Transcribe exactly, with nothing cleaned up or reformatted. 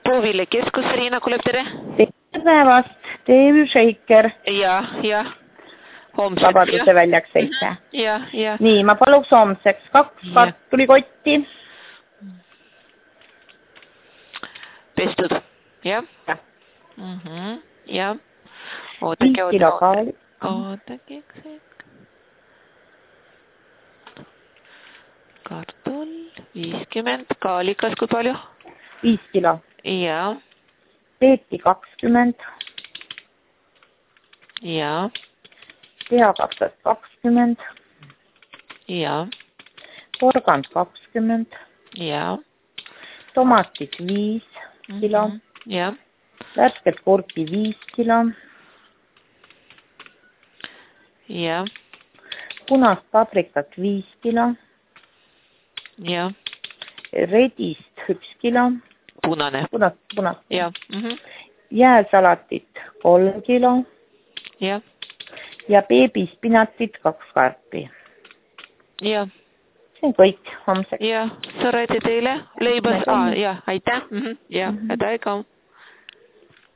Puuville keskus, Riina kuuleb, tere. Tere päevast, T V Shaker. Ja, ja. Homseks, Vabaduse väljaks seitse. Ja, ja. Nii, ma paluks homseks kaks kartulikotti. Pestud, jah? Ja. Mhm, ja. Viis Ootake, kilo ootake. kaali. Ootake, üks hetk. Kartul, viiskümmend. Kaalikas kui palju? Viis kilo. Ja. Peeti kakskümmend. Ja. Tehakapsad kakskümmend. Ja. Porgand kakskümmend. Ja. Tomatid viis kilo. Mhm. Ja. Värskelt kurki viis kilo. Ja. Punast paprikat viis kilo. Ja. Redist üks kilo. Punane. Punast, punast. Ja. Mhm. Jääsalatit kolm kilo. Ja. Ja beebispinatit kaks karpi. Ja. See on kõik homseks. Ja, sorry teile. Leibas, ah, ja, aitäh. Mhm. Ja, Mhm. häda ega.